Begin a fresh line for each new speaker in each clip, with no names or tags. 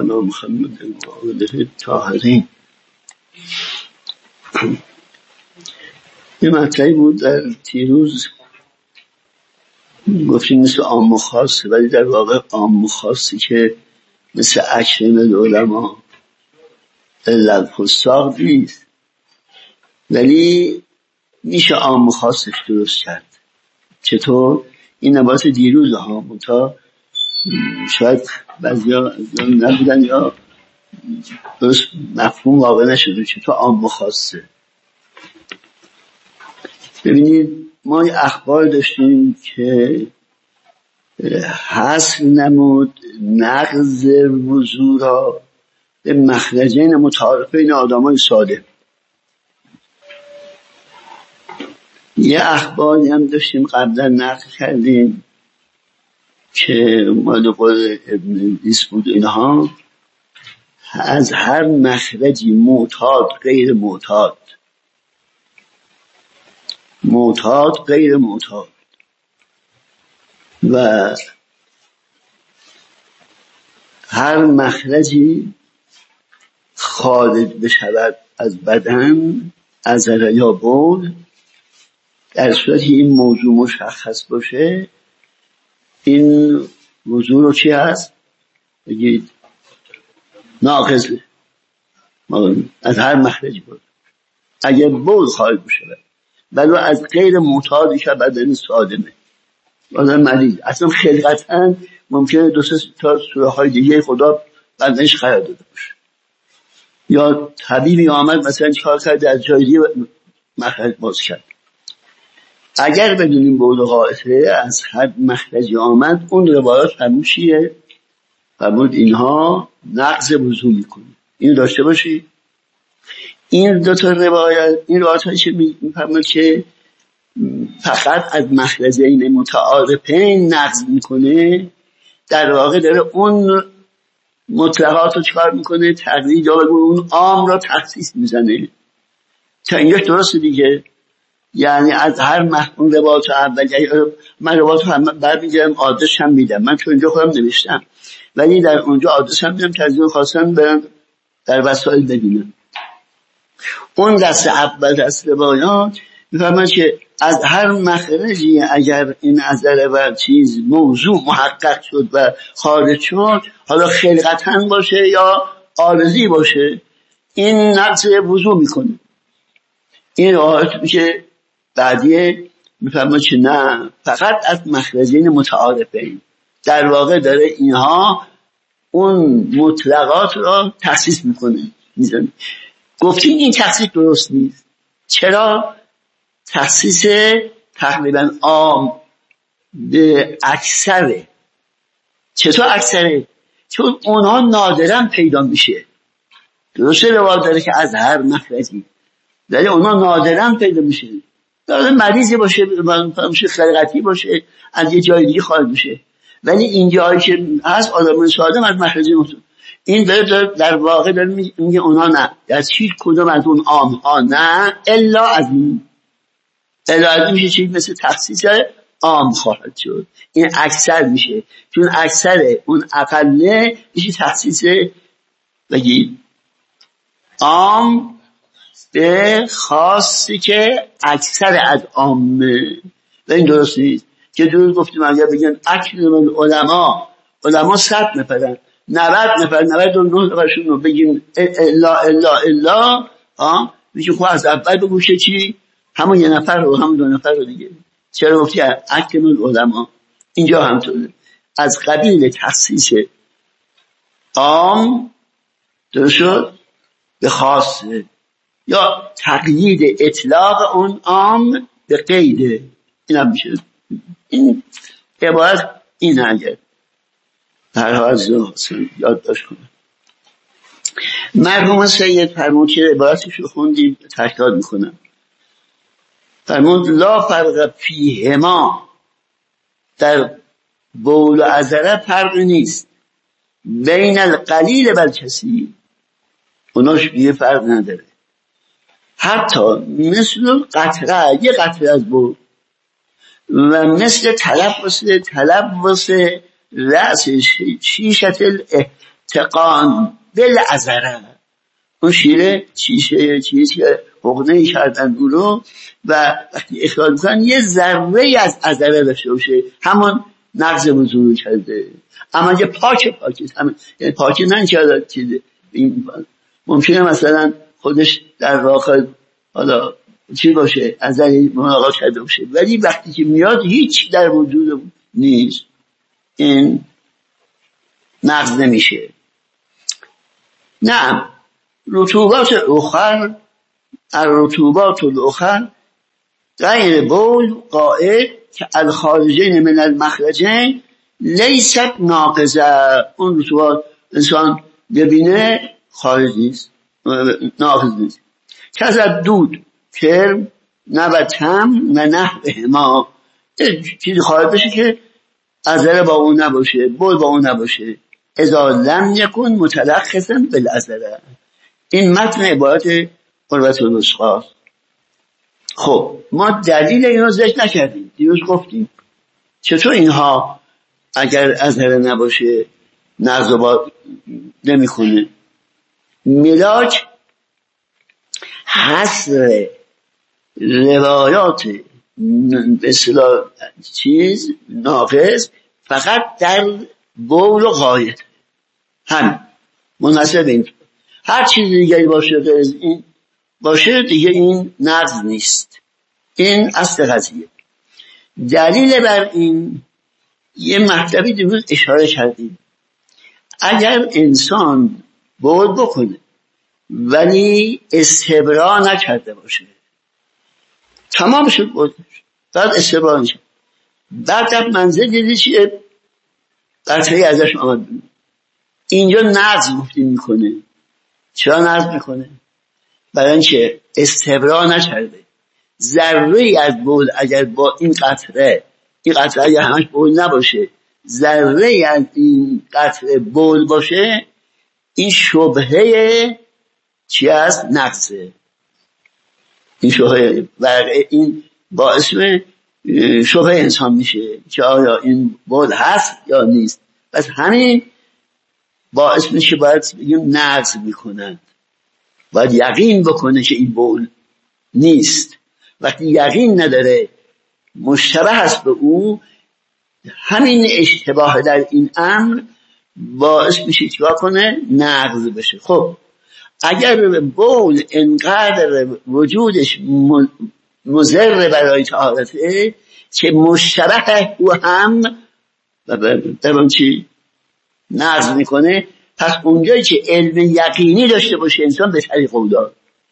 علی محمد و آله الطاهرین. یه مطلبی بود در دیروز گفتیم مثل عام و خاصه، ولی در واقع عام و خاصی که مثل اکرم العلماء الا الفساق نیست، ولی میشه عام و خاصش درست کرد. چطور؟ این نبات دیروز ها منتها شاید بعضیا نبودن یا درست مفهوم واقع نشده. چطور عام و خاصه؟ ببینید ما یه اخبار داشتیم که حصر نمود نقض وضو را به مخرجین متعارفین آدمای ساده. یه اخباری هم داشتیم قبلا نقل کردیم که مال قول ابن دیس بود. اینها از هر مخرجی معتاد غیر معتاد، معتاد غیر معتاد و هر مخرجی خارج بشود از بدن، عضله یا بول، در صورتی این موضوع مشخص باشه، این موضوع رو چی هست؟ بگید ناقضه. از هر مخرجی بود اگر بول خارج بشه ولی از غیر معتادی که بدن سالمه، آدم مریض اصلا خلقتاً ممکنه دو سه تا سوراخ‌های دیگه خدا بدنش قرار داده باشه، یا طبیبی آمد مثلا چیکار کرد از جای دیگه مخرج باز کرد. اگر بدونیم بول قاطعه از هر مخرجی آمد، اون روایات فرموشیه فرمود اینها نقض وضو میکنه. اینو داشته باشی. این دو تا روایت، این روایتایی که میفرماد که فقط از مخرجین متعارفین نقض میکنه، در واقع داره اون مطلقات رو چکار میکنه؟ تقلید یا اون عام را تخصیص میزنه. تا اینجا درسته دیگه. یعنی از هر محکوم روایت اول، من روایت هم برمیگردم آدرس هم میدم، من تو اینجا خودم نوشتم ولی در اونجا آدرس هم میدم که از اون خواستم برم در وسائل ببینم. اون دست اول دست روایات میفهمن که از هر مخرجی اگر این عضله و چیز موضوع محقق شد و خارج شد، حالا خلقتاً باشه یا عارضی باشه، این نقض وضو میکنه. این روایت میشه بعدیه میفهمن که نه، فقط از مخرجین متعارفین، در واقع داره اینها اون مطلقات را تخصیص میکنه میزنه. گفتیم این تخصیص درست نیست. چرا؟ تخصیص تقریبا عام به اکثره. چطور اکثره؟ چون اونها نادرا پیدا میشه. درسته روایت داره که از هر مخرجی، ولی اونها نادرا پیدا میشه. داره مریضی باشه، خلقتی باشه، از یه جای دیگه خارج میشه، ولی این جایی که هست آدم سالم از مخرجی مطلق. این داره در واقع داره میگه اونها نه، در هیچ کدوم از اون عام ها نه، الا از این میشه چیز مثل تخصیص عام خواهد شد. این اکثر میشه، چون اکثر اون اقله میشه تخصیص بگید عام به خاصی که اکثر از عامه. و این درست نیست که درست گفتیم اگر بگن اکثر علما 100 نفرن، 90 نفر 99 نفرشون رو بگیم الا میشه خب از اول بگوشه چی؟ همون یه نفر رو، همون دو نفر رو دیگه. چرا گفتی اکثر علما؟ اینجا همطوره، از قبیل تخصیص عام درست شد به خاصه، یا تقیید اطلاق اون عام به قیده. این هم میشه. این عبارت این اگر هر حال یاد داشت کنه. مرحوم سید فرمود که عبارتش رو خوندیم تکرار میکنم. فرمود لا فرق فیهما، در بول و عذره فرق نیست، بین القلیل و الکثیر، اوناش یه فرق نداره. حتی مثل قطره، یه قطره از بول، و مثل تلبس رأس شیشت تقان بالعذره، اون شیره چیزی که حقنه‌ای کردن اون رو و وقتی اخراج میکنن یه ذره از عذره داشته باشه، همون نقض وضو کرده. اما اگه پاکه یعنی پاکه نه که چیزه، ممکنه مثلا خودش در واقع حالا چی باشه ازلی ملاقات کرده باشه، ولی وقتی که میاد هیچ در وجود نیست، این نقض نمیشه. نه رطوبات اخر، الرطوبات الاخر غیر بول قائد که الخارجین من المخرجین لیست ناقضه. اون رطوبات انسان ببینه خارج نیست، ناقض نیست. که از دود کرم نبتم و نحوه ما، چیزی خارج بشه که عذره با اون نباشه، بول با اون نباشه. اذا لم یکن متلخصا بالعذره. این متن عبارت قربت الوثقی. خب ما دلیل اینو ذکر نکردیم، دیروز گفتیم چطور اینها اگر عذره نباشه نقض با نمیکنه. ملاک حصر روایات به اصطلاح چیز ناقص فقط در بول و غایط، همین منحصر این. هر چیز دیگری باشه غیر از این باشه دیگه این نقض نیست. این اصل قضیه. دلیل بر این یه مطلبی دیروز اشاره کردیم. اگر انسان بول بکنه ولی استبرا نکرده باشه، تمام شد بودش، بعد استبرا نشد، بعد در منزل دیدی چیه قطعی ازش آمد، اینجا نقض گفتی میکنه. چرا نقض میکنه؟ برای اینکه استبرا نکرده. ذره از بول اگر با این قطره اگر همش بول نباشه، ذره از این قطره بول باشه، این شبهه چی هست؟ نقصه. این شبهه ورقه این باعث شبهه انسان میشه که آیا این بول هست یا نیست. پس همین باعث میشه که باید بگیم نقض میکنن، باید یقین بکنه که این بول نیست. وقتی یقین نداره مشتبه هست به او، همین اشتباه در این امر باعث میشه چیکار کنه؟ نقض بشه. خب اگر بول انقدر وجودش مضر برای طهارته که مشتبه او هم در چی نقض میکنه، پس اونجایی که علم یقینی داشته باشه انسان به طریق اولا،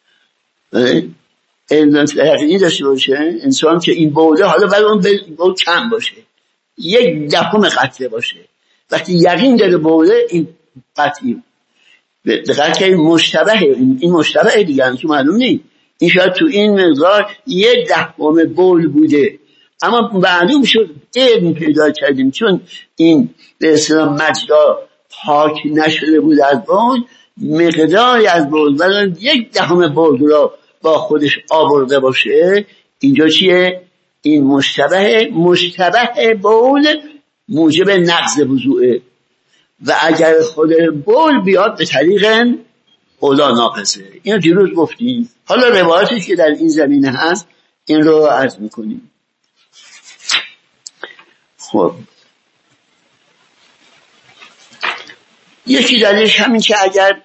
علم یقینی داشته باشه انسان که این بوله حالا برای اون بول کم باشه، 1/10 قطره باشه، وقتی یقین داره بوله این قطعی دقیقه که این مشتبه دیگه هم که معلوم نیست، این شاید تو این مقدار 1/10 بول بوده، اما معلوم شد علم پیدا کردیم چون این به اصطلاح مجرا پاک نشده بود از بول، مقداری از بول ولی 1/10 بول را با خودش آورده باشه. اینجا چیه؟ این مشتبه بول موجب نقض وضوئه و اگر خود بول بیاد به طریق اولا ناقصه. اینو دیروز گفتیم. حالا روایاتی که در این زمینه هست این رو عرض میکنیم. خب یکی دلیلش همین که اگر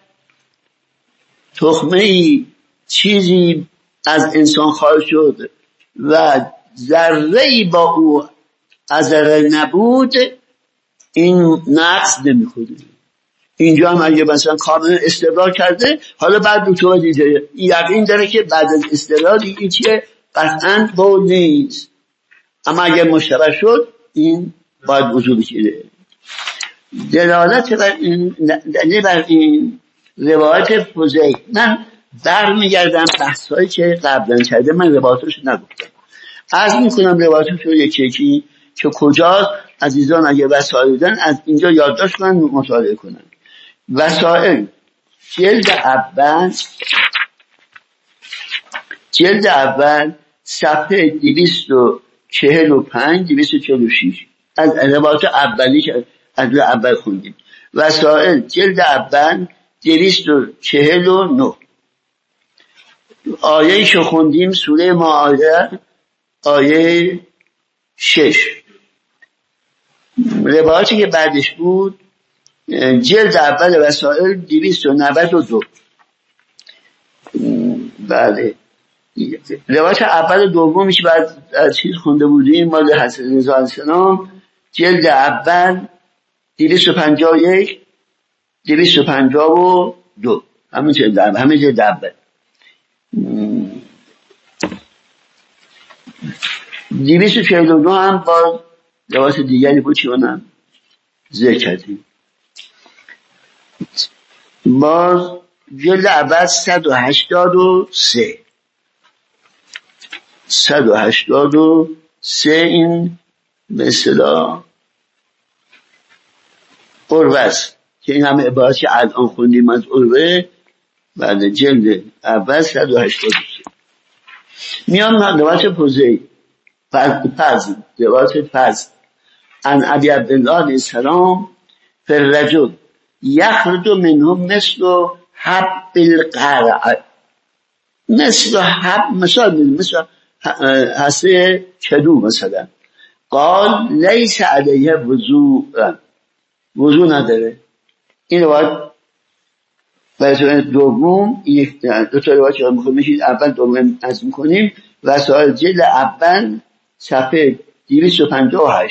تخمه چیزی از انسان خارج شد و ذره‌ای با او عذره نبود، این نقص نمی‌کنه. اینجا هم اگه مثلا کاملا استبرار کرده، حالا بعد دکتر دیده یقین داره که بعد از استبرار دیگه چیه قطعاً بول نیست، اما اگر مشتبه شد این باید وضو بگیره. دلالت بر این روایت فضیل. من برمیگردم بحثایی که قبلا کرده، من روایتش نگفتم، عرض میکنم روایتش رو یکی که کجا عزیزان اگه وسائل بودن از اینجا یادداشت کنن مطالعه کنن. وسائل جلد اول صفحه 245 246 از روایت اولی که از اول خوندیم. وسائل جلد اول 249. آیه شو خوندیم سوره مائده آیه 6. روایتی که بعدش بود جلد اول وسائل 292. بله روایت اول و دومیش بعد از چیز خونده بودیم مال حضرت رضا علیه السلام جلد اول 251 252 همین جلد اول همین جلد اول 242 هم باز روایت دیگری بود که اونم ذکر کردیم. باز جلد اول 183 این به اصطلاح عروه است که این همه عبارت که الان خوندیم از عروه بعد جلد اول 183. میام روایت فضیل روایت فضل عن ابی عبدالله علیه السلام فالرجل یخرج منه مثل حب القرع مثل حب مثل هسته کدو مثلا قال لیس علیه وضوء نداره. این روایت برای دوم دو تا روایت که میخوام میشید اول دوم از میکنیم وسائل جلد اول صفحه 258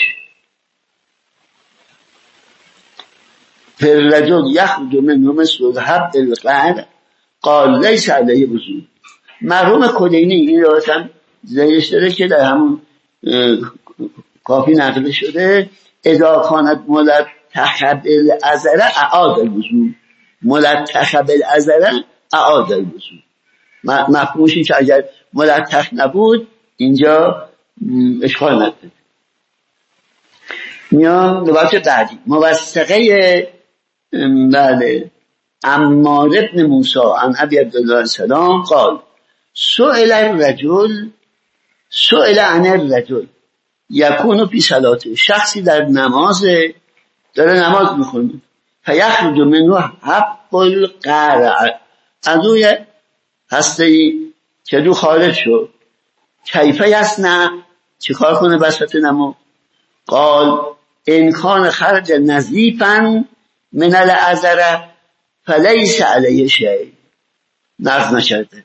فالرجل یخرج منه مثل حب القرع قال لیس علیه وضوء. مرحوم کلینی این روایت هم زیرش داره که در همون کافی نقل شده اذا کانت ملتخ بالعذر اعاد الوضوء ملتخ بالعذر اعاد الوضوء. مفهومش این که اگر ملتخ نبود اینجا اشکال نداره. میام روایت بعدی موثقه بله عمار ابن موسی عن ابی عبدالله السلام قال سئل عن الرجل یکون فی صلاته. شخصی در نماز داره نماز میخونه فیخرج منه حب القرع از اوی هسته‌ای کدو خارج شد کیف یصنع چه کار کنه وسط نماز؟ قال ان کان خرج نظیفا من العذر فلیس علیه شیء نقض نشده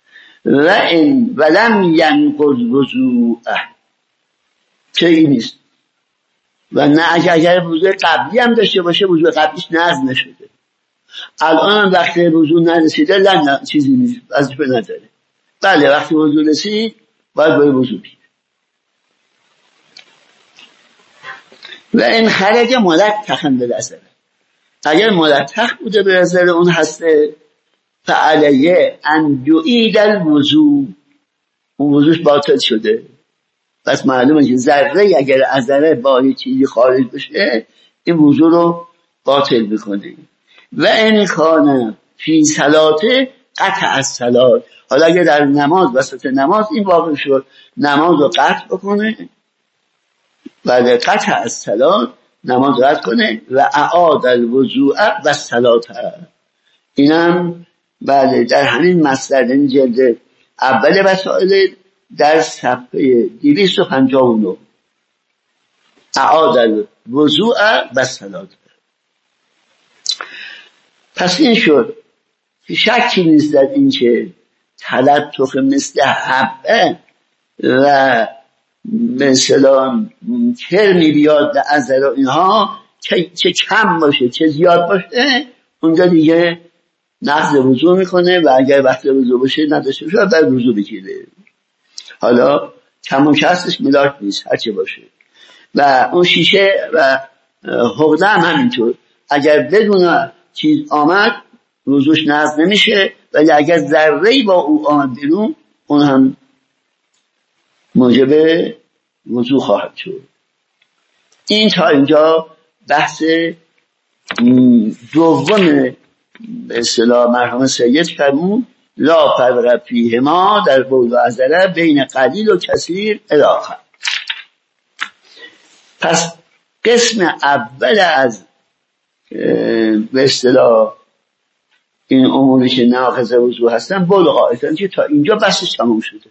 ولم ینقض وضوءه چه این نیست و نه اگر وضوء قبلی هم داشته باشه وضوء قبلیش نقض نشده. الان هم وقتی وضوء نرسیده نه چیزی نیست وظیفه نداره. بله وقتی وضوء رسید باید وضوء بگیره. و این خرج ملتخا بالعذر اگر ملتخ بوده به نظر اون هسته فعلیه ان یعید الوضوء اون وضوش باطل شده. پس معلومه که ذره اگر عذره با یه چیزی خارج بشه این وضو رو باطل میکنه. و این کان فی صلاته قطع الصلات. حالا اگر در نماز وسط نماز این واقع شد نماز رو قطع بکنه بعد قطع الصلات نماز رد کنه و اعاد الوضوء و الصلات. اینم بله در همین مصدر جلد اول وسائل در صفحه 259 اعاد الوضوء و الصلات. پس این شد شکی نیست در این که تلطخ مثل حبه و مثلا کرمی بیاد در عذر اینها چه کم باشه چه زیاد باشه اونجا دیگه نقض وضو میکنه و اگر وقت وضو باشه نداشته باشه بعد وضو بگیره. حالا کم و کسرش ملاک نیست هرچه باشه. و اون شیشه و حوضه هم همینطور اگر بدون چیز آمد وضوش نقض نمیشه ولی اگر ذره‌ای با او آمد بیرون اون هم موجب وضو خواهد شد. این تا اینجا بحث دوم به اصطلاح مرحوم سید فرمود لا فرق فیهما در بول و عذره بین قلیل و کثیر الاخر. پس قسم اول از به اصطلاح این اموری که ناقض وضو هستن بود قاعدن که تا اینجا بحثش تموم شده.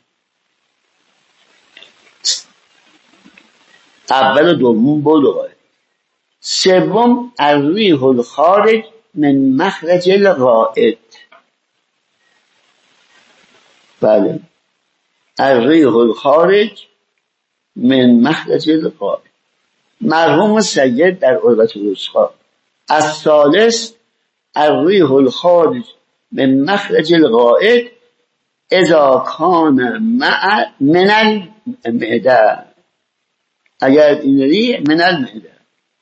اول و دوم بود قاعد. سوم الریح الخارج من مخرج الغائط. بله، الریح الخارج من مخرج الغائط. مرحوم سید در عروة الوثقی. الثالث الریح الخارج من مخرج الغائط اذا کان من المعده. اگر این ریح من المعده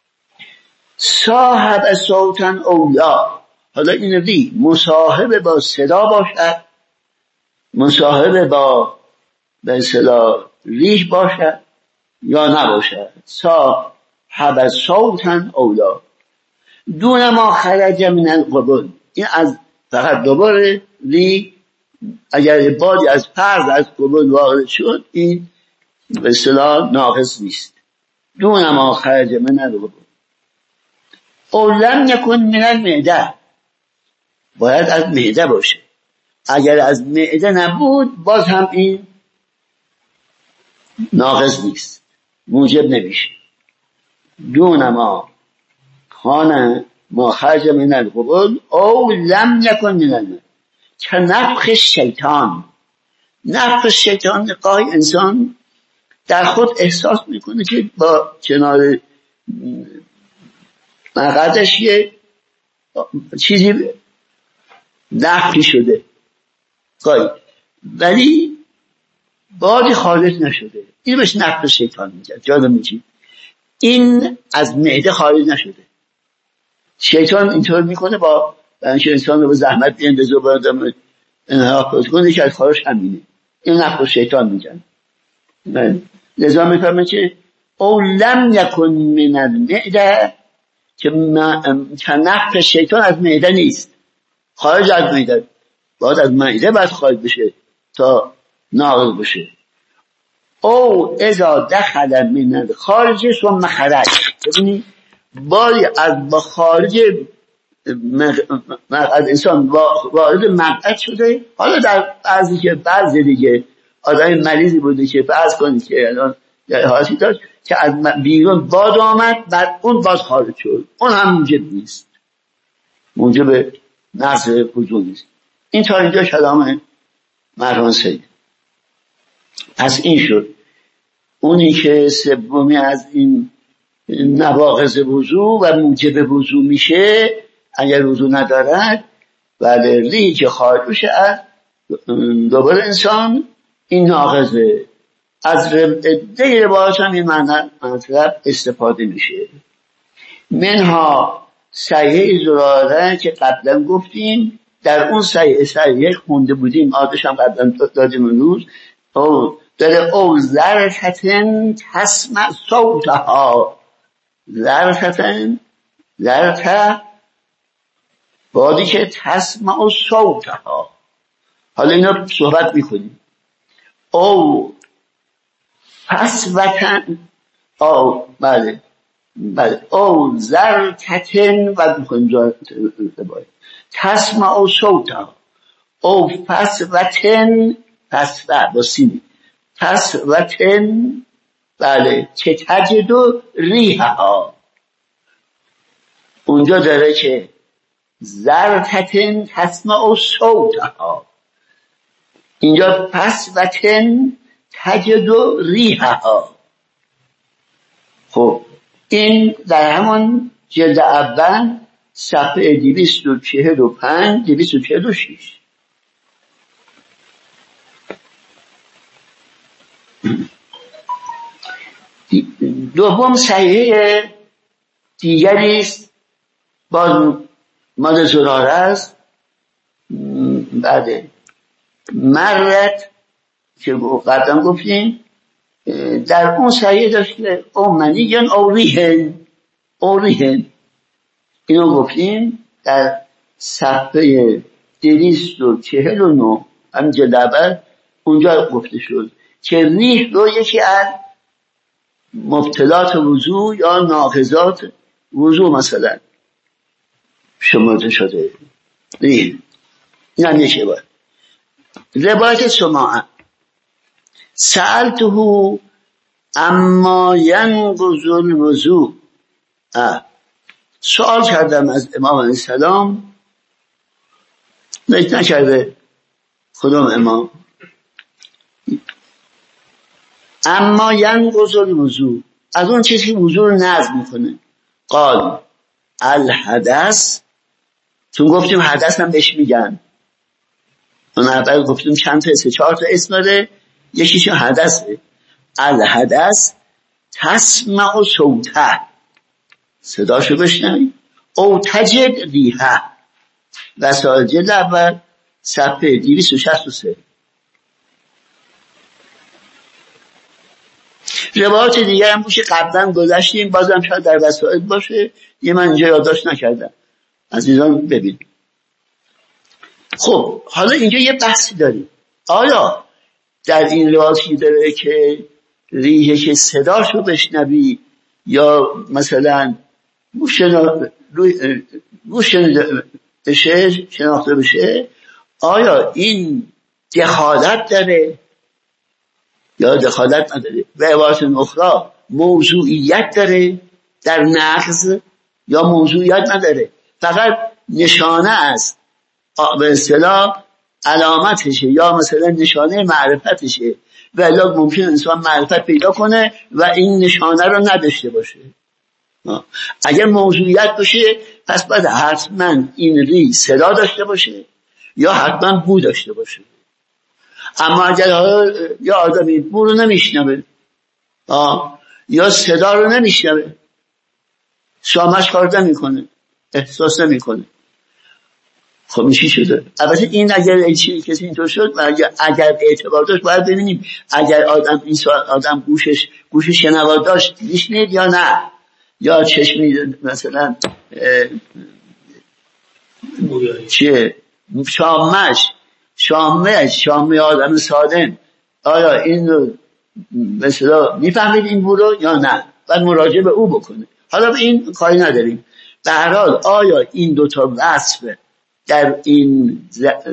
صاحب صوتا او لا. حالا این ریح مصاحب با صدا باشد، مصاحب با به اصطلاح ریح باشد یا نباشد. صاحب صوتا او لا دون ما خرج من القبل. این از فقط دوباره ریح اگر بادی از فرض از قبل وارد شد این به اصطلاح ناقص نیست. دون ما خرج من القبل او لم یکن من المعده. باید از معده باشه. اگر از معده نبود باز هم این ناقص نیست، موجب نمیشه. دون ما خانه ما خرج من القبل او لم یکن من المعده. که نفخ شیطان. نفخ شیطان قای انسان در خود احساس میکنه که با کنار مقعدش یه چیزی نفخی شده قای، ولی بادی خارج نشده. این بهش نفخ شیطان میگه. جالب میگه این از معده خارج نشده. شیطان اینطور میکنه با اینکه انسان رو به زحمت بیندازه و باید انحراف کنه که از خارج همینه. این نفخ شیطان میگن. لذا میفهمه که او لم یکن من المعده که نفخ شیطان از معده نیست، خارج از معده. باید از معده باید خارج بشه تا ناقض بشه. او اذا دخل من الخارج ثم خرج. ببینید باری از با خارج از انسان وارد مقعد شده. حالا در بعضی دیگه آدم مریضی بوده که فرض کنید که الان حالتی داشت که از بیرون باد آمد بعد اون باد خارج شد، اون هم موجب نیست، موجب نقض وضو نیست. این تا اینجا کلام مرحوم سید. پس این شد اونی که سومی از این نواقض وضو و موجب وضو میشه اگر وضو ندارد. ولی ریحی که خارج بشه از دوباره انسان این ناقضه. از عده روایات هم این مطلب استفاده میشه. منها صحیح زراره که قبلا گفتیم، در اون صحیح خونده بودیم، آدش هم قبلا دادیم امروز. داره او ذرتن تسمع صوتها. ذرتن ذرت بادی که تسمع صوتها. حالا اینا صحبت میکنیم. او فسوتن او بله او ذرتن و میکنیم تسمع صوتها او فسوتن فسوه با سینی فسوتن بله که تجد ریحها. اونجا داره که ذرتن تسمع صوتها، اینجا فسوتن تجد ریحها. خب این در همون جلد اول صفحه 245 246. دوم صحیح دیگری است، باز مال زراره است. بعد مرت که قدم گفتیم در اون صحیح داشت که او منیگن او ریهن اینو گفتیم در صفحه 249 هم جلبه اونجا گفته شد که ریح رو یکی از مبتلات وضو یا ناقضات وضو مثلا شمرده شده. این هم یکی باید روایت سماع سألته اما ینقض الوضوء، سوال کردم از امام علیه السلام، نکرده کدوم امام، اما ینقض الوضوء، از اون چیزی که وضوء رو نقض میکنه. قال الحدث، چون گفتیم حدث هم بهش میگن، اون اول گفتیم چند تا 3-4 تا اسم داره، یکیشون حدثه. الحدث تسمع صوته، صداشو بشنوی، او تجد ریحه، وسائل جلد اول صفحه 263. روایات دیگر هم باشه قبلا گذاشتیم، بازم شاید در وسائل باشه، یه من اینجا یادداشت نکردم، عزیزان ببین. خب حالا اینجا یه بحثی داریم، آیا در این روایتی داره که ریحه که صداشو بشنوی یا مثلا گوش بشه، شناخته بشه، آیا این دخالت داره یا دخالت نداره؟ و عبارت اخرى موضوعیت داره در نقض یا موضوعیت نداره؟ فقط نشانه است، به اصطلاح علامتشه یا مثلا نشانه معرفتشه، ولی ممکن انسان معرفت پیدا کنه و این نشانه رو نداشته باشه. اگر موضوعیت باشه پس باید حتما این ری صدا داشته باشه یا حتما بو داشته باشه. اما اگر یا آدمی بو رو نمیشنوه یا صدا رو نمیشنوه، شامش کار نمیکنه، احساس نمیکنه، خب این چی شده؟ البته این اگر کسی اینطور شد و اگر اعتبار داشت باید ببینیم اگر آدم گوش شنوا داشت میشنید یا نه، یا چشمی مثلا چیه شامه آدم سالم، آیا این رو مثلا میفهمید این بو یا نه، باید مراجعه به او بکنه. حالا به این کاری نداریم. به هر حال آیا این دوتا وصف در این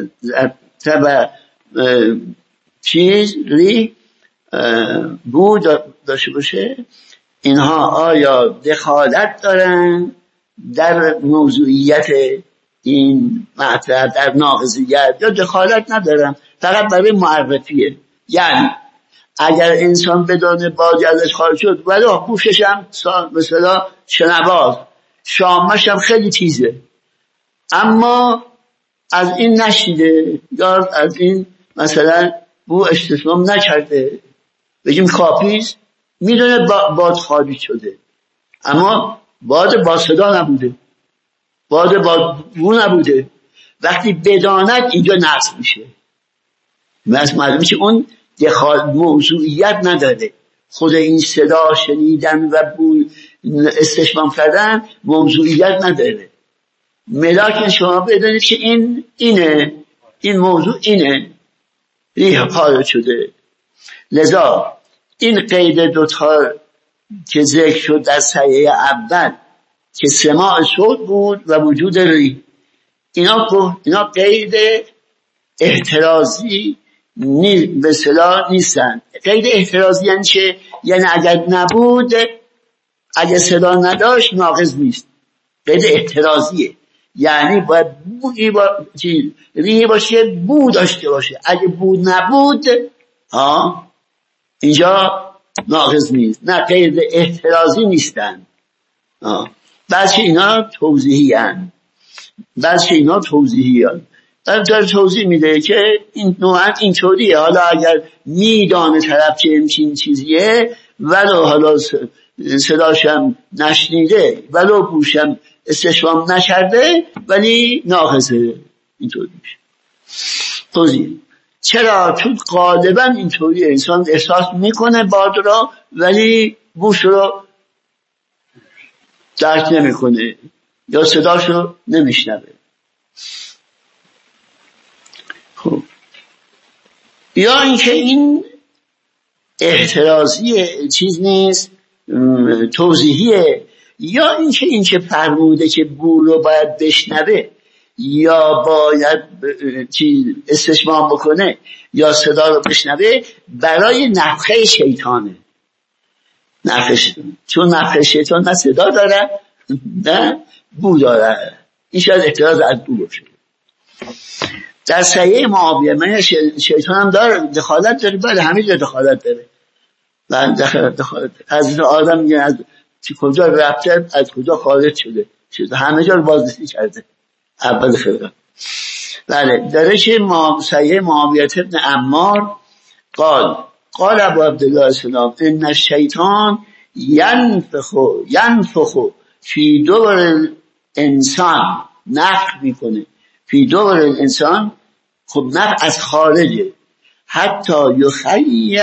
چیز ری بو داشته باشه، اینها آیا دخالت دارن در موضوعیت این مطلب، در ناقضیت، یا دخالت ندارن، فقط برای معرفیه. یعنی اگر انسان بدون باج ازش خارج شد ولی گوشش هم مثلا شنواز، شامش هم خیلی تیزه، اما از این نشیده یا از این مثلا بو استفهام نکرده، بگیم کاپیز، میدونه باد خارج شده اما باد با صدا نبوده، باد با بو نبوده. وقتی بداند اینجا نقص میشه، معلومه که اون موضوعیت نداره. خود این صدا شنیدن و بو استشمام کردن موضوعیت نداره. ملاک شما بدانید که این موضوع اینه، ریح خارج شده. لذا این قید دوتا که ذکر شد در صحیح اول که سماع صوت بود و وجود ریح، اینا قید احترازی به اصطلاح نیستن. قید احترازی یعنی چه؟ یعنی اگر نبود، اگر صدا نداشت ناقض نیست. قید احترازیه، یعنی باید ریح باشه، بو داشته باشه. اگه بو نبود اینجا ناقض نیست. نه، قید احترازی نیستن. بلکه اینا توضیحی هن. در توضیح میده که این نوعا اینطوریه. حالا اگر میدانه طرف چه همچین چیزیه، ولو حالا صداشم نشنیده، ولو گوشم استشمام نکرده، ولی ناقضه. اینطوری میشه. توضیح چرا؟ چون غالبا اینطوری انسان احساس میکنه باد را، ولی گوش رو درک نمیکنه یا صداشو نمیشنوه. خب یا اینکه این احترازی چیز نیست، توضیحیه. یا این که فرموده که بو رو باید بشنوه یا باید استشمام بکنه یا صدا رو بشنوه برای نفخه شیطانه. چون نفخه شیطان نه صدا داره نه بو داره. این شاید احتراز از بو باشه. در صحیح معاویه من شیطان هم داره دخالت داره، بله همین دخالت داره. من دخالت حضرت آدم میگه از کجا رفته از کجا خارج شده همه جا رو بازرسی کرده اول خلقت. بله داره که صحیح معاویه ابن عمار قال ابو عبدالله السلام ان الشیطان ینفخ فی دبر الانسان، نفخ میکنه فی دبر الانسان. خب نفخ از خارجه. حتی یخیل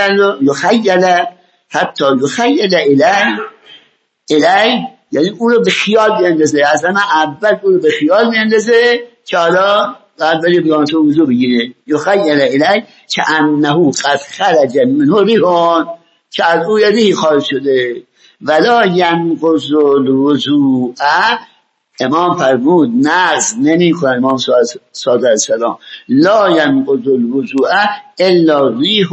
الی یعنی اون رو به خیال میاندازه. اصلا اول اون رو به خیال میاندازه که حالا بعد بری بیان تو وضو بگیره. یخیل الی که انه قد خرج منه ریحون، که از او ریحی خارج شده. ولا ینقض الوضوء، امام فرمود نقض نمی کنه امام صادق علیه السلام لا ینقض الوضوء الا ریح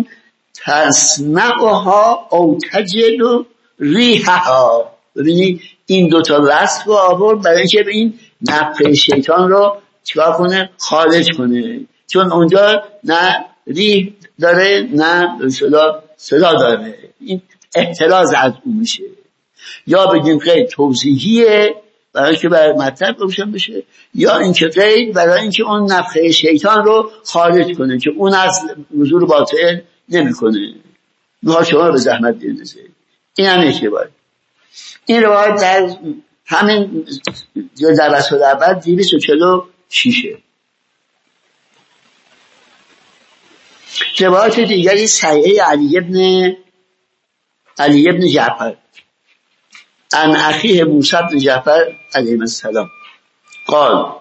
تسمعها او تجد ریحها. ببینید این دوتا وصف رو آورد برای اینکه این نفخه شیطان رو چیکار کنه؟ خارج کنه. چون اونجا نه ریح داره نه صدا داره. این احتراز از اون میشه. یا بگیم غیر توضیحیه برای اینکه برای مطلب روشن بشه، یا اینکه غیر برای اینکه اون نفخه شیطان رو خارج کنه که اون از وضو رو باطل نمیکنه. میخواد شما رو به زحمت بیندازه. این هم اشتباهه. این روایت در همین در رسول اول 246. روایت دیگری صحیح علی ابن جعفر عن اخیه موسی بن جعفر علیه السلام قال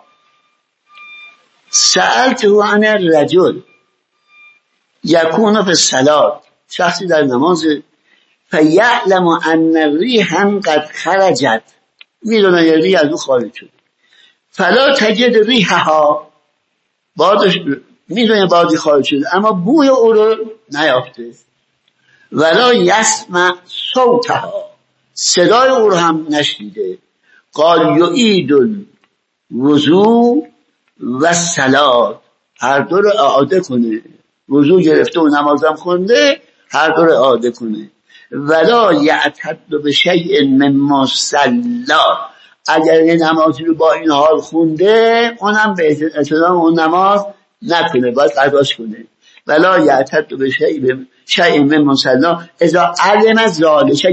سألته عن الرجل یکون فی الصلاة، شخصی در نماز فیعلم ان الریح قد خرجت، میدونه یه ریح از او خارج شد. فلا تجد ریحها، میدونه بادی خارج شد اما بوی او رو نیافته. ولا یسمع صوتها، صدای او رو هم نشنیده. قال یعید الوضوء و الصلاة، هر دو رو اعاده کنه. وضو گرفته و نمازم خونده، هر دو رو اعاده کنه. ولا یعتد بشیء مما صلی، اگر یه نمازی رو با این حال خونده اونم به احترام اون نماز نکنه، باید قضاش کنه. ولا یعتد بشیء مما صلی اذا علم ذلک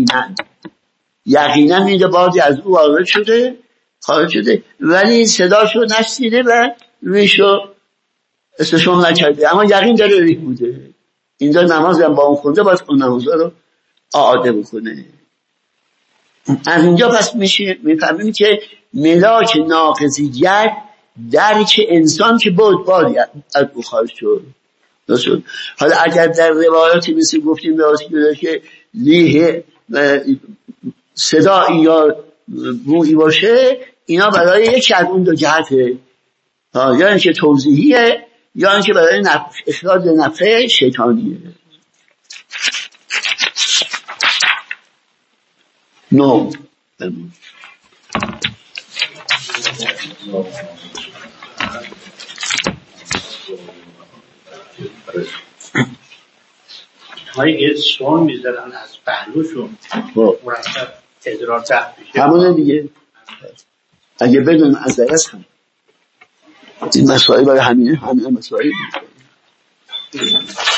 یقینا میده بازی از او خارج شده ولی صداشو نشنیده و ریشو استشمام نکرده، اما یقین داره ریح بوده. اینجا نماز هم با اون خونده، باید اون نماز رو اعاده بکنه. از اینجا پس میفهمیم که ملاک ناقضیت درک انسان که بادی از او خارج شد. حالا اگر در روایاتی مثل گفتیم روایاتی که لیه صدایی یا بویی باشه، اینا برای یکی از اون دو جهته، یا اینکه توضیحیه یا اینکه برای اخراج نفخه شیطانیه. نو
یه سوال میذارن از پهلوشون مرتب ادرار تحت میشه
همونه دیگه. اگه بدون از درست هم این مسائل برای همین مسائل